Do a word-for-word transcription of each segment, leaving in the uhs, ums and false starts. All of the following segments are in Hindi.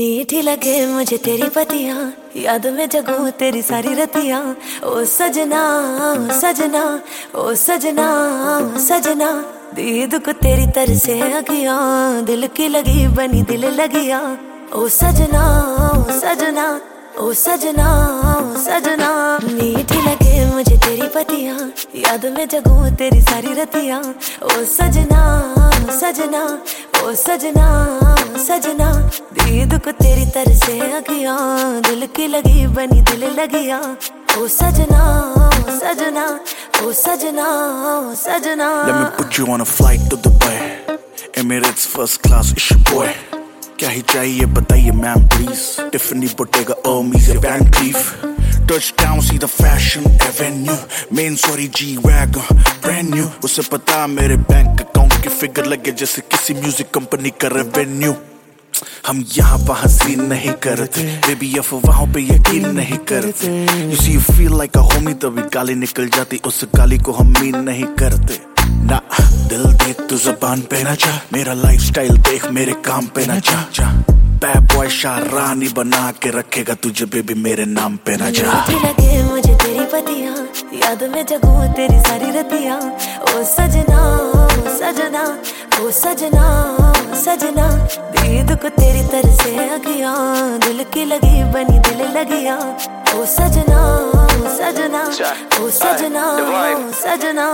मीठी लगे मुझे तेरी पतियां, याद में जगूं तेरी सारी रतियां। ओ सजना ओ सजना ओ सजना ओ सजना, दीद को तेरी तरसे अखियां, दिल की लगी बनी दिल लगिया। ओ सजना ओ सजना ओ सजना ओ सजना, मीठी लगे मुझे तेरी पतियां, याद में जगूं तेरी सारी रतियां। ओ सजना ओ सजना ओ सजना ओ सजना, दीद को तेरी तरसे अखियां, दिल की लगी बनी दिल लगिया। ओ सजना ओ सजना ओ सजना ओ सजना। Let me put you on a flight to Dubai, Emirates first class, it's your boy. क्या ही चाहिए बताइए ma'am please, Tiffany Bottega Hermes या Van Cleef। Touchdown, see the fashion avenue, main sorry G-Wagon, brand new। उसे पता मेरे बैंक अकाउंट की फिगर लगे जैसे किसी म्यूजिक कंपनी का रेवेन्यू। हम यहाँ वहाँ सीन नहीं करते, बेबी अफवाहों पे यकीन नहीं करते। You see you feel like a homie, तभी गाली निकल जाती, उस गाली को हम मीन नहीं करते ना। दिल देख तू ज़बान पे ना जा, मेरा लाइफस्टाइल देख मेरे काम पे ना जा जा। बैड बॉय शाहरानी बना के रखेगा तुझे बेबी, मेरे नाम पे ना जा। मीठी लगे मुझे तेरी पतियां, याद में जगूं तेरी सारी रतियां। ओ सजना ओ सजना ओ सजना ओ सजना, दीद को तेरी तरसे अखियां, दिल की लगी बनी दिल लगिया। ओ सजना ओ सजना ओ सजना ओ सजना।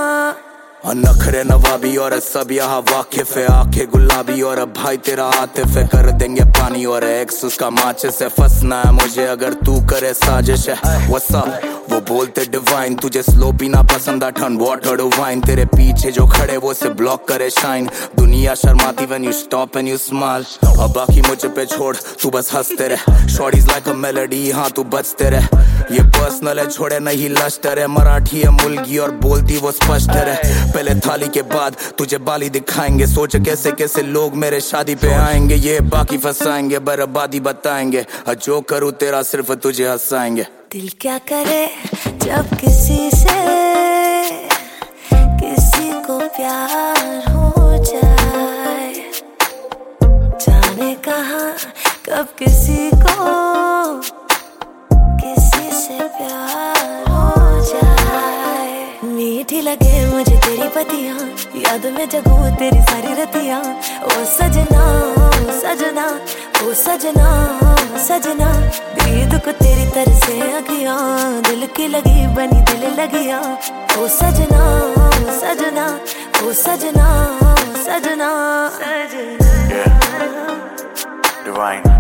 नखरे नवाबी और सब यहाँ वाकिफ है, आंखें गुलाबी और भाई तेरा आतिफ है। कर देंगे पानी और एक्स उसका माचिस है, फंसना है मुझे अगर तू करे साजिश है। What's up? वो बोलते डिवाइन, तुझे स्लो पीना पसंद है, टर्न वाटर टू वाइन। तेरे पीछे जो खड़े वो से ब्लॉक करे शाइन, दुनिया शर्माती when you stop and you smile। और बाकी मुझे पे छोड़ तू बस हंसते रह, शॉर्टीज लाइक अ मेलोडी, हाँ तू बचते रह। ये पर्सनल है छोड़े नहीं लश्तर है, मराठी है मुलगी और बोलती वो स्पष्ट है। पहले थाली के बाद तुझे बाली दिखाएंगे, सोच कैसे कैसे लोग मेरे शादी पे आएंगे। ये बाकी फंसाएंगे, बर्बादी बताएंगे, जो करूँ तेरा सिर्फ तुझे हंसाएंगे। दिल क्या करे जब किसी से किसी को प्यार हो जाए, जाने कहाँ कब किसी को किसी से प्यार हो जाए। मीठी लगे मुझे तेरी पतियां, याद में जगूं तेरी सारी रतियां। ओ सजना ओ सजना ओ सजना ओ सजना, दीद को तेरी तरसे अखियां, दिल की लगी बनी दिल लगिया। ओ सजना ओ सजना ओ सजना ओ सजना। Yeah, divine।